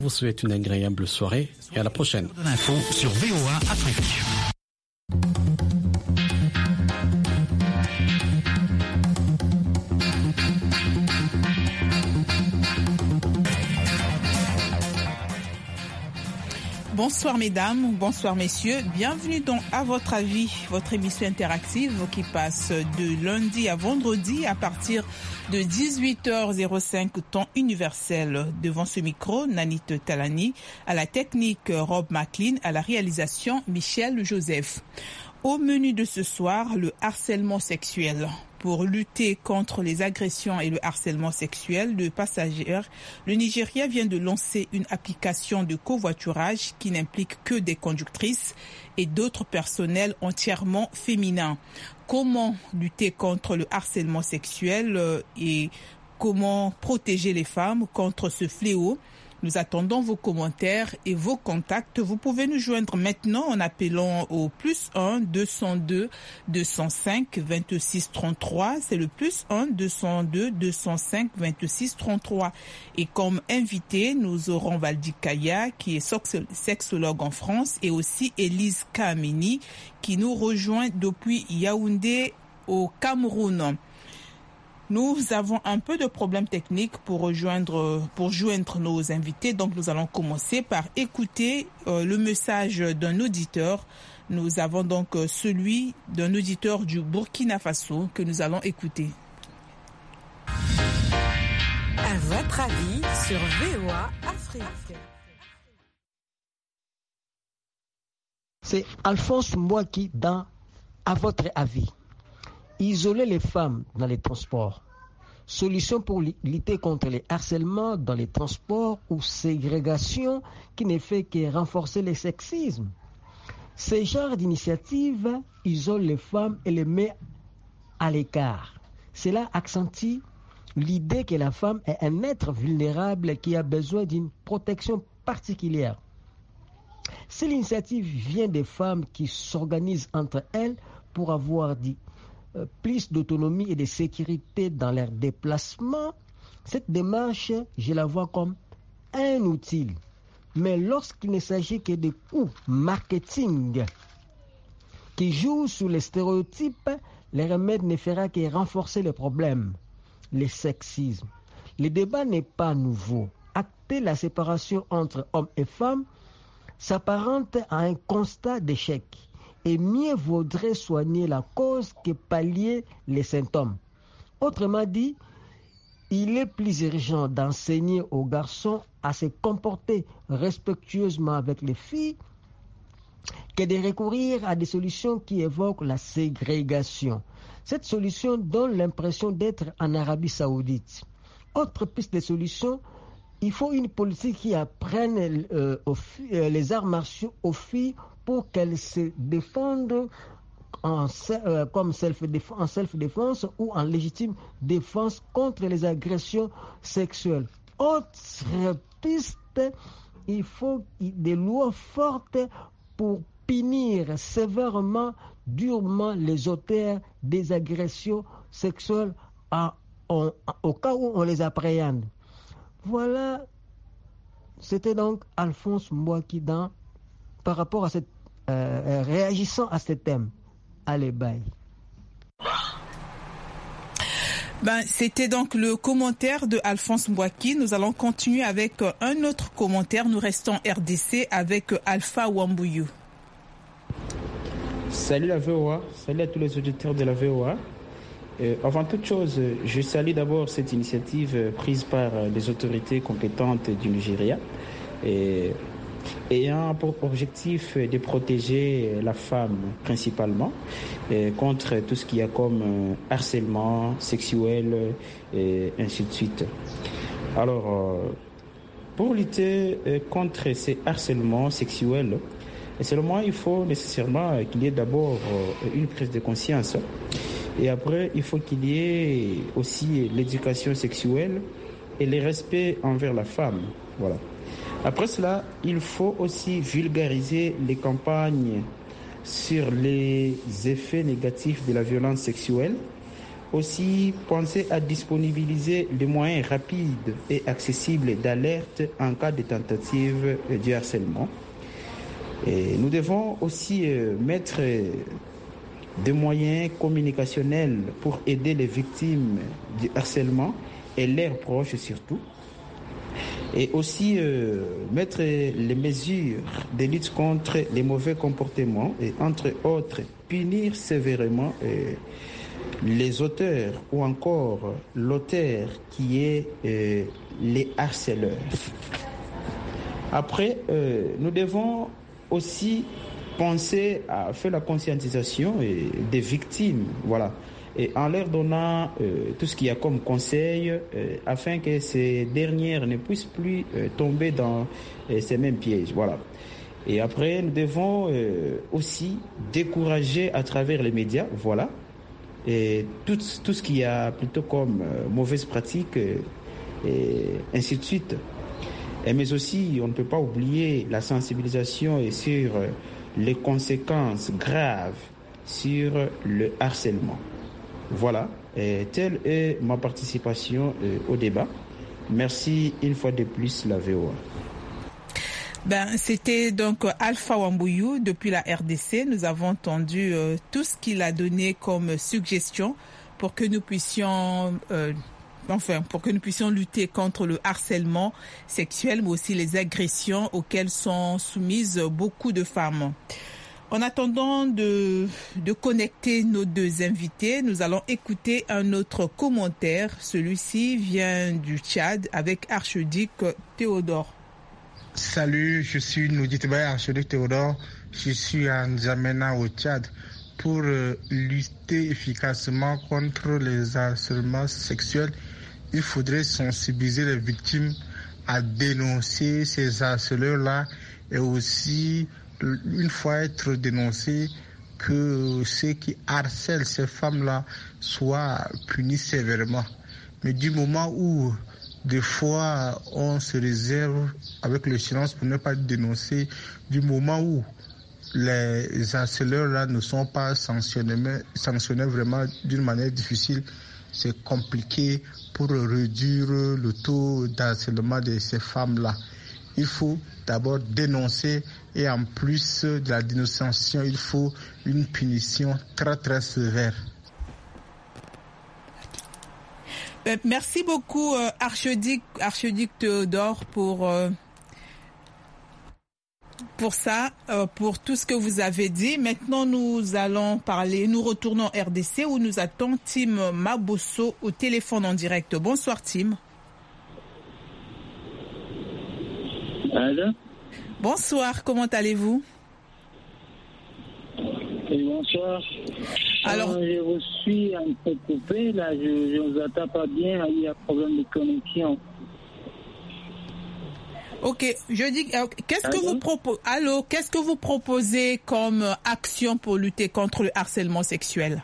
Je vous souhaite une agréable soirée et à la prochaine. L'info sur VOA Afrique. Bonsoir mesdames, bonsoir messieurs, bienvenue dans À votre avis, votre émission interactive qui passe de lundi à vendredi à partir de 18h05 temps universel. Devant ce micro, Nanit Talani, à la technique Rob McLean, à la réalisation Michel Joseph. Au menu de ce soir, le harcèlement sexuel. Pour lutter contre les agressions et le harcèlement sexuel de passagers, le Nigeria vient de lancer une application de covoiturage qui n'implique que des conductrices et d'autres personnels entièrement féminins. Comment lutter contre le harcèlement sexuel et comment protéger les femmes contre ce fléau? Nous attendons vos commentaires et vos contacts. Vous pouvez nous joindre maintenant en appelant au +1 202 205 26 33. C'est le +1 202 205 26 33. Et comme invité, nous aurons Valdi Kaya, qui est sexologue en France, et aussi Elise Kamini, qui nous rejoint depuis Yaoundé au Cameroun. Nous avons un peu de problèmes techniques pour joindre nos invités. Donc, nous allons commencer par écouter le message d'un auditeur. Nous avons donc celui d'un auditeur du Burkina Faso que nous allons écouter. À votre avis sur VOA Afrique. C'est Alphonse Mbouaki dans À votre avis. Isoler les femmes dans les transports. Solution pour lutter contre les harcèlements dans les transports ou ségrégation qui ne fait que renforcer le sexisme. Ce genre d'initiative isole les femmes et les met à l'écart. Cela accentue l'idée que la femme est un être vulnérable qui a besoin d'une protection particulière. Si l'initiative vient des femmes qui s'organisent entre elles pour avoir plus d'autonomie et de sécurité dans leurs déplacements, cette démarche, je la vois comme un outil. Mais lorsqu'il ne s'agit que de coups marketing qui jouent sur les stéréotypes, le remède ne fera que renforcer le problème, le sexisme. Le débat n'est pas nouveau. Acter la séparation entre hommes et femmes s'apparente à un constat d'échec. Et mieux vaudrait soigner la cause que pallier les symptômes. Autrement dit, il est plus urgent d'enseigner aux garçons à se comporter respectueusement avec les filles que de recourir à des solutions qui évoquent la ségrégation. Cette solution donne l'impression d'être en Arabie Saoudite. Autre piste de solution, il faut une politique qui apprenne les arts martiaux aux filles pour qu'elles se défendent en self-défense ou en légitime défense contre les agressions sexuelles. Autre piste, il faut des lois fortes pour punir sévèrement, durement les auteurs des agressions sexuelles au cas où on les appréhende. Voilà, c'était donc Alphonse Mbouaki par rapport à cette réagissant à ce thème. Allez, bye. C'était donc le commentaire de Alphonse Mbouaki. Nous allons continuer avec un autre commentaire. Nous restons RDC avec Alpha Wambouyou. Salut la VOA, salut à tous les auditeurs de la VOA. Avant toute chose, je salue d'abord cette initiative prise par les autorités compétentes du Nigeria, ayant pour objectif de protéger la femme principalement contre tout ce qu'il y a comme harcèlement sexuel et ainsi de suite. Alors, pour lutter contre ces harcèlements sexuels, selon moi, il faut nécessairement qu'il y ait d'abord une prise de conscience. Et après, il faut qu'il y ait aussi l'éducation sexuelle et le respect envers la femme. Voilà. Après cela, il faut aussi vulgariser les campagnes sur les effets négatifs de la violence sexuelle aussi penser à disponibiliser des moyens rapides et accessibles d'alerte en cas de tentative du harcèlement. Et nous devons aussi mettre des moyens communicationnels pour aider les victimes du harcèlement et leurs proches surtout. Et aussi mettre les mesures de lutte contre les mauvais comportements et entre autres punir sévèrement les auteurs ou encore l'auteur qui est les harceleurs. Après, nous devons aussi penser à faire la conscientisation des victimes, voilà, et en leur donnant tout ce qu'il y a comme conseil afin que ces dernières ne puissent plus tomber dans ces mêmes pièges, voilà. Et après, nous devons aussi décourager à travers les médias, voilà, et tout ce qu'il y a plutôt comme mauvaise pratique et ainsi de suite. Mais aussi, on ne peut pas oublier la sensibilisation et sur les conséquences graves sur le harcèlement. Voilà, telle est ma participation au débat. Merci une fois de plus la VOA. C'était donc Alpha Wambouyou depuis la RDC. Nous avons entendu tout ce qu'il a donné comme suggestion pour que nous puissions lutter contre le harcèlement sexuel, mais aussi les agressions auxquelles sont soumises beaucoup de femmes. En attendant de connecter nos deux invités, nous allons écouter un autre commentaire. Celui-ci vient du Tchad avec Archduc Théodore. Salut, je suis Nouditbaye Archduc Théodore. Je suis à N'Djamena au Tchad. Pour lutter efficacement contre les harcèlements sexuels, il faudrait sensibiliser les victimes à dénoncer ces harceleurs-là et aussi, une fois être dénoncés, que ceux qui harcèlent ces femmes-là soient punis sévèrement. Mais du moment où, des fois, on se réserve avec le silence pour ne pas dénoncer, du moment où les harceleurs-là ne sont pas sanctionnés vraiment d'une manière difficile, c'est compliqué pour réduire le taux d'harcèlement de ces femmes-là. Il faut d'abord dénoncer et en plus de la dénonciation, il faut une punition très très sévère. Merci beaucoup Archduc Théodore pour ça, pour tout ce que vous avez dit. Maintenant, nous retournons en RDC où nous attend Tim Mabosso au téléphone en direct. Bonsoir Tim. Allô? Bonsoir, comment allez-vous? Et bonsoir. Alors, je vous suis un peu coupé, là, je ne vous attends pas bien, il y a un problème de connexion. Ok, je dis, qu'est-ce que vous proposez comme action pour lutter contre le harcèlement sexuel?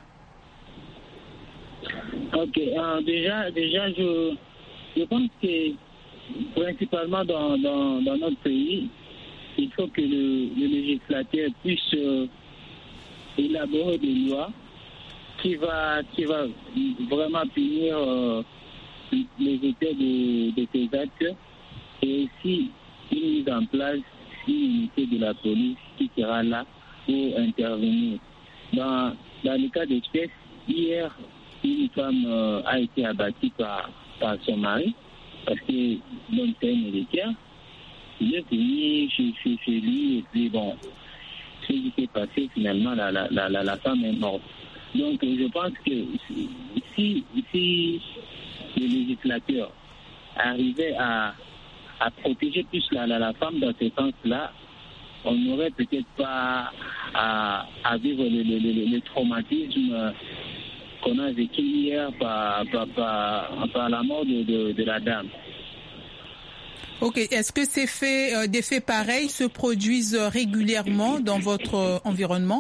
Ok, déjà, je pense que principalement dans notre pays, il faut que le législateur puisse élaborer des lois qui va vraiment punir les auteurs de ces actes. Et aussi une mise en place une unité de la police qui sera là pour intervenir. Dans le cas d'espèce, hier, une femme a été abattue par son mari parce que donc c'est un militaire. Il est venu chez lui et puis bon, ce qui s'est passé finalement, la femme est morte. Donc je pense que si le législateur arrivait à protéger plus la femme dans ce sens-là, on n'aurait peut-être pas à vivre le traumatisme qu'on a vécu hier par la mort de la dame. Ok, est-ce que des faits pareils se produisent régulièrement dans votre environnement?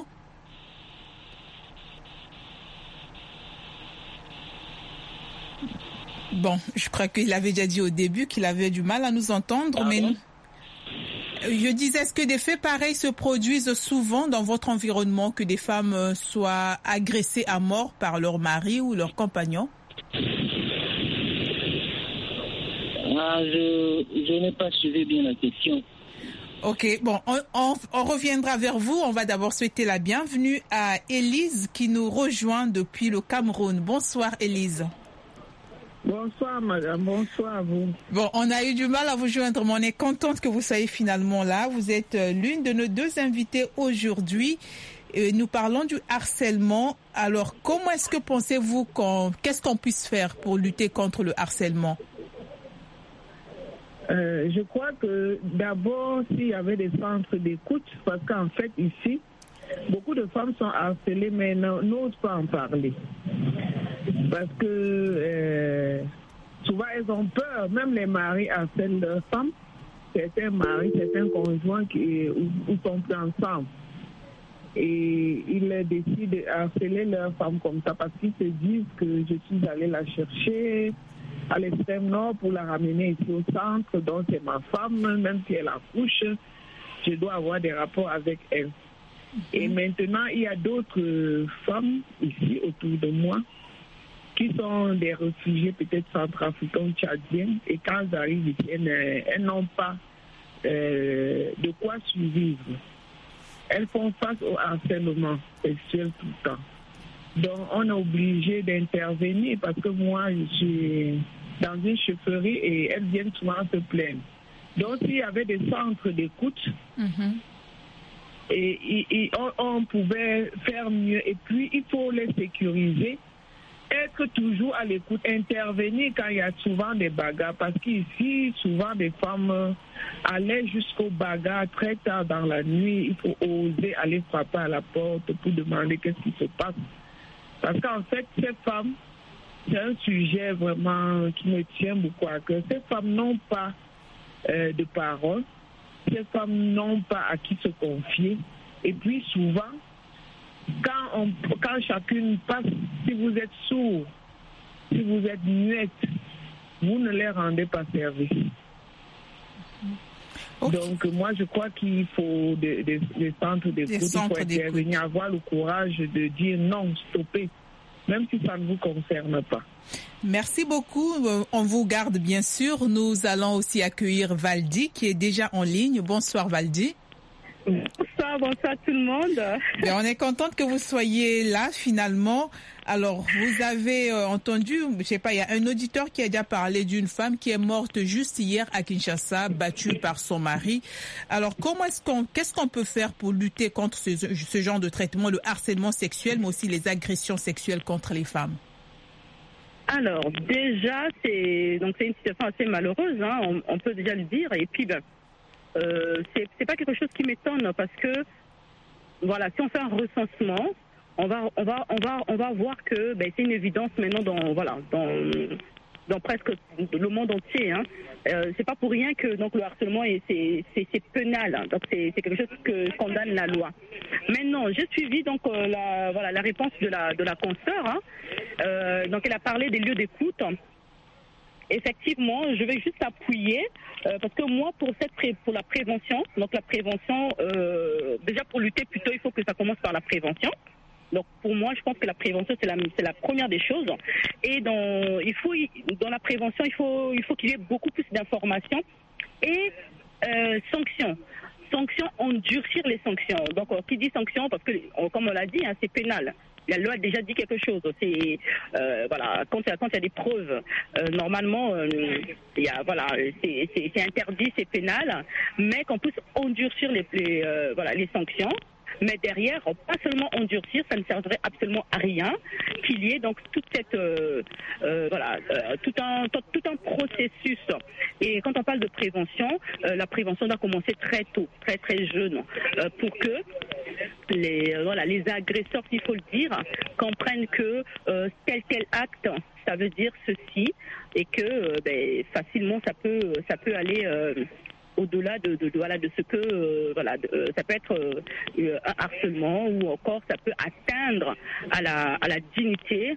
Bon, je crois qu'il avait déjà dit au début qu'il avait du mal à nous entendre, mais Je disais, est-ce que des faits pareils se produisent souvent dans votre environnement, que des femmes soient agressées à mort par leur mari ou leur compagnon? Je n'ai pas suivi bien la question. Ok, bon, on reviendra vers vous. On va d'abord souhaiter la bienvenue à Élise qui nous rejoint depuis le Cameroun. Bonsoir Élise. Bonsoir madame, bonsoir à vous. Bon, on a eu du mal à vous joindre, mais on est contente que vous soyez finalement là. Vous êtes l'une de nos deux invités aujourd'hui. Nous parlons du harcèlement. Alors, comment est-ce que pensez-vous qu'est-ce qu'on puisse faire pour lutter contre le harcèlement? Je crois que d'abord, s'il y avait des centres d'écoute, parce qu'en fait, ici, beaucoup de femmes sont harcelées, mais n'osent pas en parler. Parce que souvent, elles ont peur. Même les maris harcèlent leurs femmes. Certains maris, certains conjoints qui sont plus ensemble. Et ils décident de harceler leur femme comme ça parce qu'ils se disent que je suis allée la chercher à l'extrême nord pour la ramener ici au centre, donc c'est ma femme, même si elle accouche, je dois avoir des rapports avec elle. Et maintenant, il y a d'autres femmes ici autour de moi qui sont des réfugiés peut-être centrafricains, tchadiens, et quand elles arrivent ici, elles n'ont pas de quoi survivre. Elles font face au harcèlement sexuel tout le temps. Donc, on est obligé d'intervenir parce que moi, je suis dans une chefferie et elles viennent souvent se plaindre. Donc, s'il y avait des centres d'écoute, et on pouvait faire mieux. Et puis, il faut les sécuriser, être toujours à l'écoute, intervenir quand il y a souvent des bagarres. Parce qu'ici, souvent, des femmes allaient jusqu'aux bagarres très tard dans la nuit. Il faut oser aller frapper à la porte pour demander qu'est-ce qui se passe. Parce qu'en fait, ces femmes, c'est un sujet vraiment qui me tient beaucoup à cœur. Ces femmes n'ont pas de parole. Ces femmes n'ont pas à qui se confier. Et puis souvent, quand chacune passe, si vous êtes sourd, si vous êtes muette, vous ne les rendez pas service. Okay. Donc moi je crois qu'il faut des centres d'écoute, il faut intervenir, avoir le courage de dire non, stoppez, même si ça ne vous concerne pas. Merci beaucoup. On vous garde bien sûr. Nous allons aussi accueillir Valdi qui est déjà en ligne. Bonsoir Valdi. Bonsoir tout le monde. Bien, on est contente que vous soyez là finalement. Alors, vous avez entendu, je sais pas, il y a un auditeur qui a déjà parlé d'une femme qui est morte juste hier à Kinshasa, battue par son mari. Alors, qu'est-ce qu'on peut faire pour lutter contre ce genre de traitement, le harcèlement sexuel, mais aussi les agressions sexuelles contre les femmes? Alors, déjà, c'est une situation assez malheureuse, hein, on peut déjà le dire. Et puis, c'est pas quelque chose qui m'étonne parce que, voilà, si on fait un recensement, on va voir que c'est une évidence maintenant dans presque le monde entier. Hein. C'est pas pour rien que donc le harcèlement c'est pénal. Hein. Donc c'est quelque chose que condamne la loi. Maintenant, j'ai suivi donc la réponse de la consoeur. Hein. Donc elle a parlé des lieux d'écoute. Effectivement, je vais juste appuyer parce que moi pour la prévention, donc la prévention déjà pour lutter plutôt il faut que ça commence par la prévention. Donc pour moi, je pense que la prévention c'est la première des choses. Et dans la prévention, il faut qu'il y ait beaucoup plus d'informations et sanctions. Sanctions, endurcir les sanctions. Donc qui dit sanctions, parce que comme on l'a dit, hein, c'est pénal. La loi a déjà dit quelque chose. C'est quand il y a des preuves, normalement, c'est interdit, c'est pénal, mais qu'on puisse endurcir les sanctions. Mais derrière, pas seulement endurcir, ça ne servirait absolument à rien qu'il y ait donc toute cette tout un processus. Et quand on parle de prévention, la prévention doit commencer très tôt, très très jeune, pour que les agresseurs, il faut le dire, comprennent que tel acte, ça veut dire ceci, et que facilement ça peut aller au-delà de ce que ça peut être un harcèlement ou encore ça peut atteindre à la dignité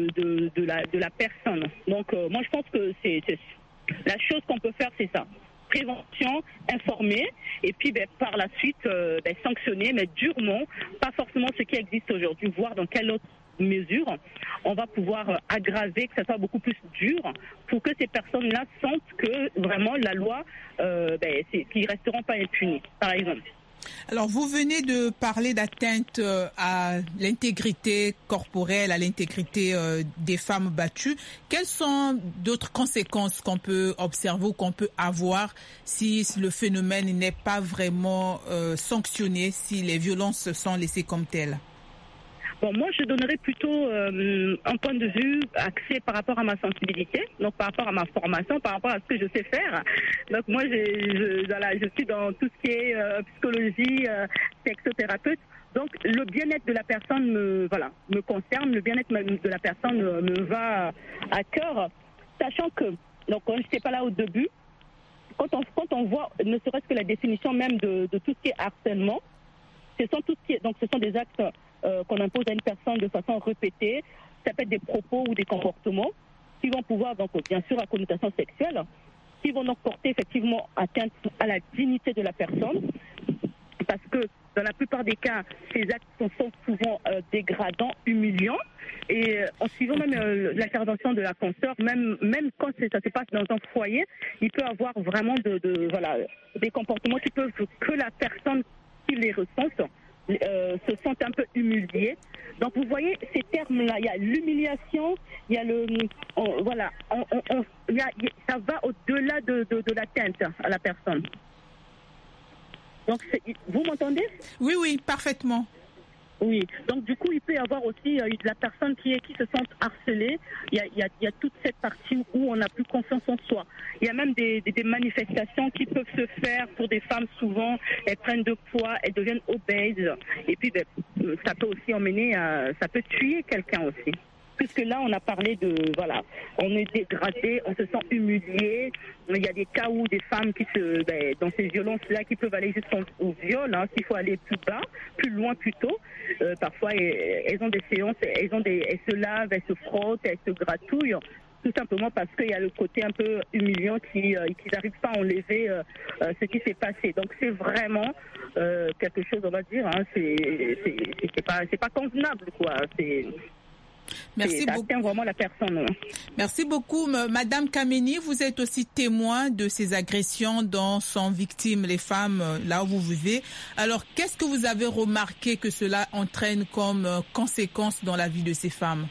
de la personne. Donc moi je pense que c'est la chose qu'on peut faire, c'est ça. prévention, informer, et puis par la suite sanctionner, mais durement, pas forcément ce qui existe aujourd'hui, voir dans quelle autre mesure on va pouvoir aggraver, que ça soit beaucoup plus dur, pour que ces personnes-là sentent que vraiment la loi, qu'ils resteront pas impunis, par exemple. Alors, vous venez de parler d'atteinte à l'intégrité corporelle, à l'intégrité des femmes battues. Quelles sont d'autres conséquences qu'on peut observer ou qu'on peut avoir si le phénomène n'est pas vraiment sanctionné, si les violences sont laissées comme telles? Bon, moi, je donnerais plutôt un point de vue axé par rapport à ma sensibilité, donc par rapport à ma formation, par rapport à ce que je sais faire. Donc moi, je suis dans tout ce qui est psychologie, sexothérapeute. Donc le bien-être de la personne me concerne, le bien-être de la personne me va à cœur, sachant que, donc quand je n'étais pas là au début, quand on voit, ne serait-ce que la définition même de tout ce qui est harcèlement, ce sont des actes qu'on impose à une personne de façon répétée. Ça peut être des propos ou des comportements qui vont pouvoir, donc bien sûr, à connotation sexuelle, qui vont donc porter effectivement atteinte à la dignité de la personne, parce que dans la plupart des cas, ces actes sont souvent dégradants, humiliants, et en suivant même l'intervention de la consoeur, même quand ça se passe dans un foyer, il peut avoir vraiment des comportements qui peuvent que la personne qui les ressent se sentent un peu humiliés. Donc vous voyez ces termes-là, il y a l'humiliation, il y a ça va au-delà de l'atteinte à la personne. Donc vous m'entendez? Oui, parfaitement. Oui, donc du coup, il peut y avoir aussi la personne qui se sent harcelée. Il y a toute cette partie où on n'a plus confiance en soi. Il y a même des manifestations qui peuvent se faire pour des femmes. Souvent, elles prennent de poids, elles deviennent obèses. Et puis, ça peut aussi ça peut tuer quelqu'un aussi. Puisque là, on a parlé on est dégradé, on se sent humilié. Il y a des cas où des femmes dans ces violences-là, qui peuvent aller jusqu'au viol, qu'il faut aller plus bas, plus loin plutôt. Parfois, elles ont des séances, elles se lavent, elles se frottent, elles se gratouillent, tout simplement parce qu'il y a le côté un peu humiliant qu'ils n'arrivent pas à enlever ce qui s'est passé. Donc c'est vraiment quelque chose, on va dire, c'est pas convenable, quoi. Merci beaucoup. Ça atteint vraiment la personne. Merci beaucoup, Madame Kameni. Vous êtes aussi témoin de ces agressions dont sont victimes les femmes là où vous vivez. Alors, qu'est-ce que vous avez remarqué que cela entraîne comme conséquence dans la vie de ces femmes?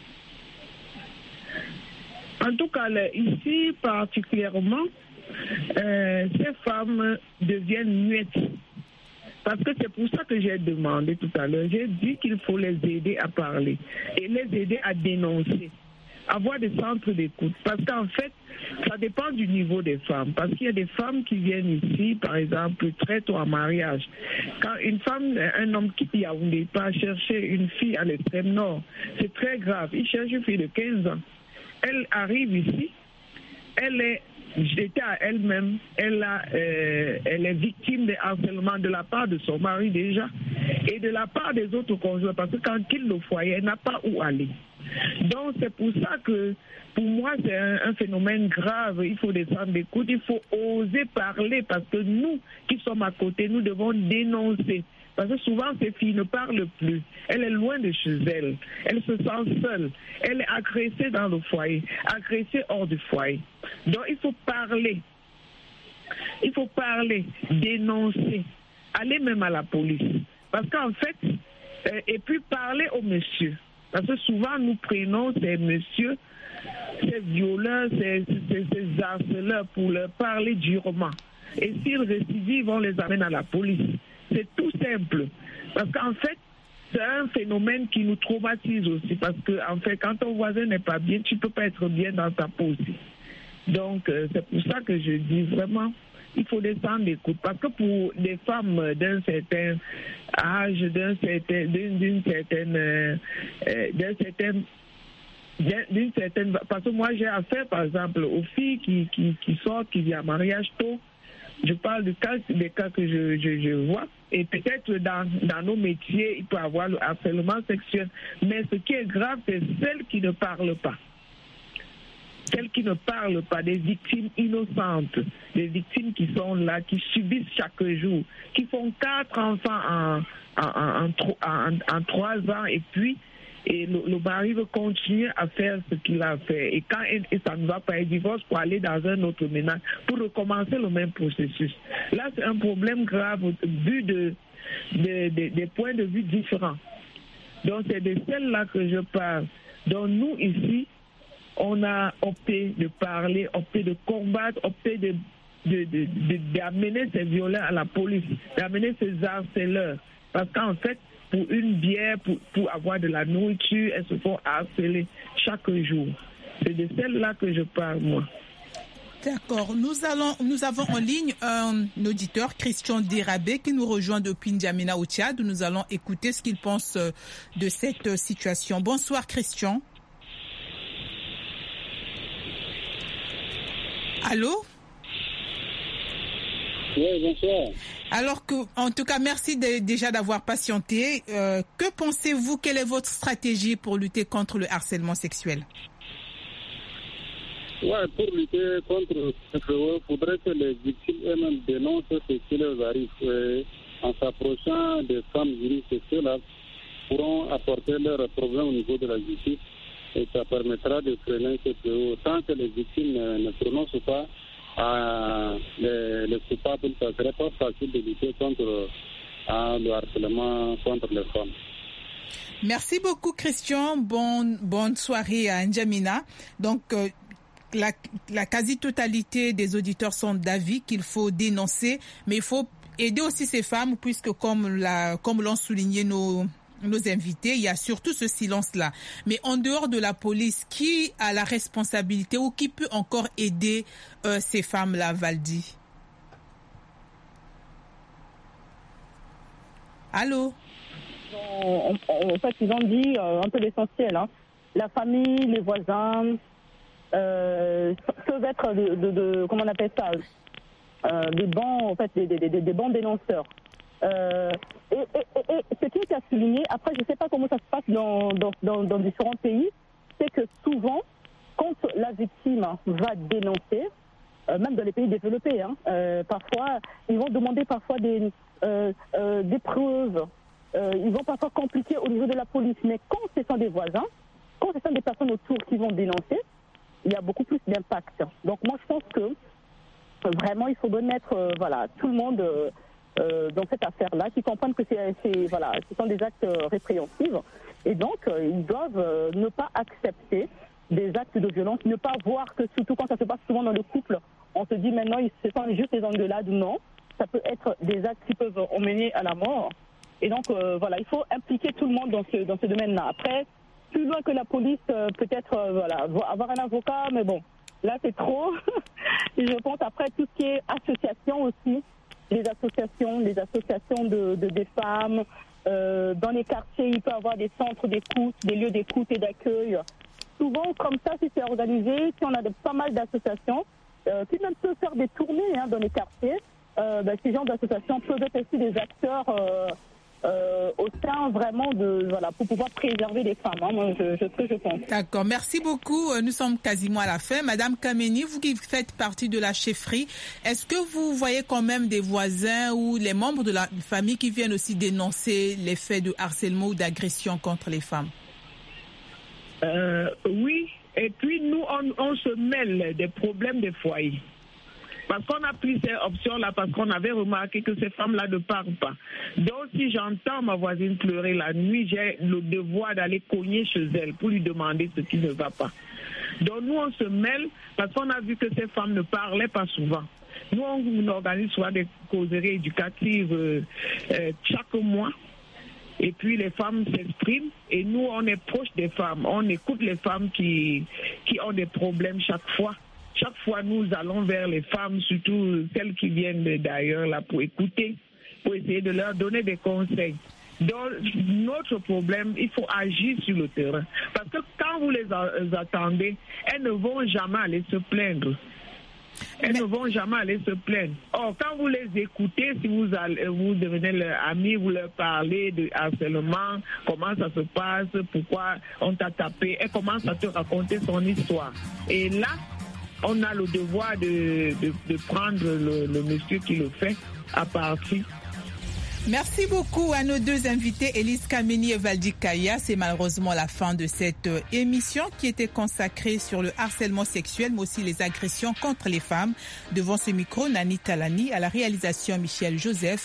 En tout cas, ici particulièrement, ces femmes deviennent muettes. Parce que c'est pour ça que j'ai demandé tout à l'heure. J'ai dit qu'il faut les aider à parler et les aider à dénoncer, avoir des centres d'écoute. Parce qu'en fait, ça dépend du niveau des femmes. Parce qu'il y a des femmes qui viennent ici, par exemple, très tôt en mariage. Quand un homme quitte Yaoundé part chercher une fille à l'extrême nord, c'est très grave. Il cherche une fille de 15 ans. Elle arrive ici, elle est jetée à elle-même, elle est victime de harcèlement de la part de son mari déjà et de la part des autres conjoints, parce que quand il quitte le foyer, elle n'a pas où aller. Donc c'est pour ça que pour moi c'est un phénomène grave. Il faut des centres d'écoute, il faut oser parler, parce que nous qui sommes à côté, nous devons dénoncer. Parce que souvent, ces filles ne parlent plus. Elle est loin de chez elle. Elle se sent seule. Elle est agressée dans le foyer, agressée hors du foyer. Donc, il faut parler. Il faut parler, dénoncer, aller même à la police. Parce qu'en fait, et puis parler aux messieurs. Parce que souvent, nous prenons ces messieurs, ces violeurs, ces harceleurs pour leur parler durement. Et s'ils récidivent, on les amène à la police. C'est tout simple. Parce qu'en fait, c'est un phénomène qui nous traumatise aussi. Parce que, en fait, quand ton voisin n'est pas bien, tu ne peux pas être bien dans ta peau aussi. Donc, c'est pour ça que je dis vraiment, il faut des centres d'écoute. Parce que pour des femmes d'un certain âge, d'une certaine... Parce que moi, j'ai affaire, par exemple, aux filles qui sortent, qui viennent à mariage tôt. Je parle des cas que je vois. Et peut-être dans nos métiers, il peut y avoir le harcèlement sexuel. Mais ce qui est grave, c'est celles qui ne parlent pas. celles qui ne parlent pas, des victimes innocentes, des victimes qui sont là, qui subissent chaque jour, qui font 4 enfants en 3 ans et puis le mari veut continuer à faire ce qu'il a fait. Et quand ça ne va pas, il divorce pour aller dans un autre ménage, pour recommencer le même processus. Là, c'est un problème grave vu des points de vue différents. Donc, c'est de celles-là que je parle. Donc, nous, ici, on a opté de parler, opté de combattre, opté d'amener ces violents à la police, d'amener ces harceleurs. Parce qu'en fait, pour une bière, pour avoir de la nourriture, elles se font harceler chaque jour. C'est de celle-là que je parle, moi. D'accord. Nous avons en ligne un auditeur, Christian Dérabé, qui nous rejoint depuis N'Djamena au Tchad. Nous allons écouter ce qu'il pense de cette situation. Bonsoir, Christian. Allô? Oui, bonsoir. Alors que, en tout cas, merci déjà d'avoir patienté. Que pensez-vous? Quelle est votre stratégie pour lutter contre le harcèlement sexuel? Ouais, pour lutter contre le fléau, il faudrait que les victimes elles-mêmes dénoncent ce qui leur arrive. En s'approchant des femmes juridiques sexuelles, pourront apporter leurs problèmes au niveau de la justice et ça permettra de freiner ce fléau. Tant que les victimes ne prononcent pas les coupables, ça ne serait pas facile de lutter contre le harcèlement contre les femmes. Merci beaucoup, Christian. Bonne soirée à N'Djamena. Donc, la quasi-totalité des auditeurs sont d'avis qu'il faut dénoncer, mais il faut aider aussi ces femmes, puisque comme l'ont souligné nos invités, il y a surtout ce silence-là. Mais en dehors de la police, qui a la responsabilité ou qui peut encore aider ces femmes-là, Valdi? Allô? En fait, ils ont dit un peu l'essentiel. Hein. La famille, les voisins peuvent être comment on appelle ça, des bons, en fait, des bons dénonceurs. Et ce qui est à souligner, après, je ne sais pas comment ça se passe dans différents pays, c'est que souvent, quand la victime va dénoncer, même dans les pays développés, parfois, ils vont demander des preuves. Ils vont parfois compliquer au niveau de la police. Mais quand ce sont des voisins, quand ce sont des personnes autour qui vont dénoncer, il y a beaucoup plus d'impact. Donc moi, je pense que vraiment, il faudrait mettre tout le monde dans cette affaire-là, qui comprennent que ce sont des actes répréhensibles. Et donc, ils doivent ne pas accepter des actes de violence, ne pas voir que, surtout quand ça se passe souvent dans le couple, on se dit maintenant, ce sont juste des engueulades. Non, ça peut être des actes qui peuvent emmener à la mort. Et donc, il faut impliquer tout le monde dans ce domaine-là. Après, plus loin que la police, peut-être avoir un avocat, mais bon, là c'est trop. Je pense après tout ce qui est association aussi, les associations des femmes. Dans les quartiers, il peut y avoir des centres d'écoute, des lieux d'écoute et d'accueil. Souvent, comme ça, si c'est organisé, si on a pas mal d'associations, qui même peuvent faire des tournées dans les quartiers, ces genres d'associations peuvent être aussi des acteurs au sein vraiment pour pouvoir préserver les femmes. Je pense. D'accord, merci beaucoup. Nous sommes quasiment à la fin. Madame Kameni, vous qui faites partie de la chefferie, est-ce que vous voyez quand même des voisins ou les membres de la famille qui viennent aussi dénoncer les faits de harcèlement ou d'agression contre les femmes? Oui, et puis nous, on se mêle des problèmes des foyers. Parce qu'on a pris ces options-là, parce qu'on avait remarqué que ces femmes-là ne parlent pas. Donc, si j'entends ma voisine pleurer la nuit, j'ai le devoir d'aller cogner chez elle pour lui demander ce qui ne va pas. Donc, nous, on se mêle parce qu'on a vu que ces femmes ne parlaient pas souvent. Nous, on organise souvent des causeries éducatives chaque mois. Et puis, les femmes s'expriment. Et nous, on est proche des femmes. On écoute les femmes qui ont des problèmes chaque fois. Chaque fois, nous allons vers les femmes, surtout celles qui viennent d'ailleurs, là, pour écouter, pour essayer de leur donner des conseils. Donc, notre problème, il faut agir sur le terrain. Parce que quand vous les attendez, elles ne vont jamais aller se plaindre. Elles ne vont jamais aller se plaindre. Or, quand vous les écoutez, si vous devenez leur ami, vous leur parlez de harcèlement, comment ça se passe, pourquoi on t'a tapé, elle commence à te raconter son histoire. Et là, on a le devoir de prendre le monsieur qui le fait à partie. Merci beaucoup à nos deux invités, Élise Kameni et Valdi Kaya. C'est malheureusement la fin de cette émission qui était consacrée sur le harcèlement sexuel, mais aussi les agressions contre les femmes. Devant ce micro, Nani Talani, à la réalisation Michel Joseph.